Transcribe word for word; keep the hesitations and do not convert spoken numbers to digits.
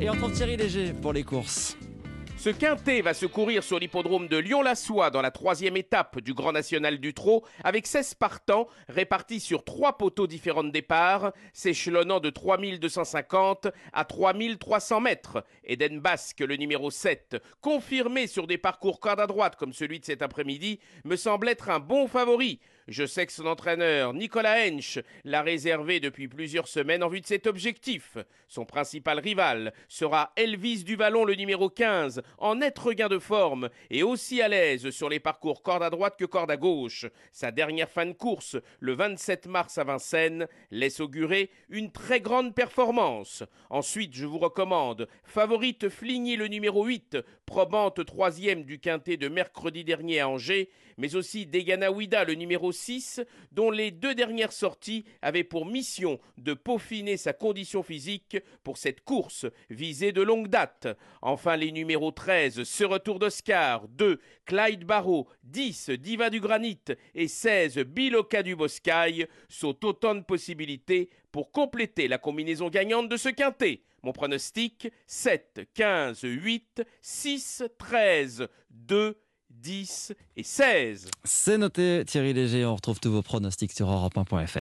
Et on retrouve Thierry Léger pour les courses. Ce quintet va se courir sur l'hippodrome de Lyon-la-Soie dans la troisième étape du Grand National du Trot avec seize partants répartis sur trois poteaux différents de départ, s'échelonnant de trois mille deux cent cinquante à trois mille trois cents mètres. Eden Basque, le numéro sept, confirmé sur des parcours corde à droite comme celui de cet après-midi, me semble être un bon favori. Je sais que son entraîneur, Nicolas Hensch, l'a réservé depuis plusieurs semaines en vue de cet objectif. Son principal rival sera Elvis Duvallon, le numéro quinze, en net regain de forme et aussi à l'aise sur les parcours corde à droite que corde à gauche. Sa dernière fin de course, le vingt-sept mars à Vincennes, laisse augurer une très grande performance. Ensuite, je vous recommande Favorite Fligny, le numéro huit, probante troisième du quintet de mercredi dernier à Angers, mais aussi Degana Ouida, le numéro six, dont les deux dernières sorties avaient pour mission de peaufiner sa condition physique pour cette course visée de longue date. Enfin, les numéros treize, Ce Retour d'Oscar, deux, Clyde Barrow, dix, Diva du Granit et seize, Biloca du Boscaï sont autant de possibilités pour compléter la combinaison gagnante de ce quintet. Mon pronostic, sept, quinze, huit, six, treize, deux, dix et seize. C'est noté, Thierry Léger. On retrouve tous vos pronostics sur europe un point f r.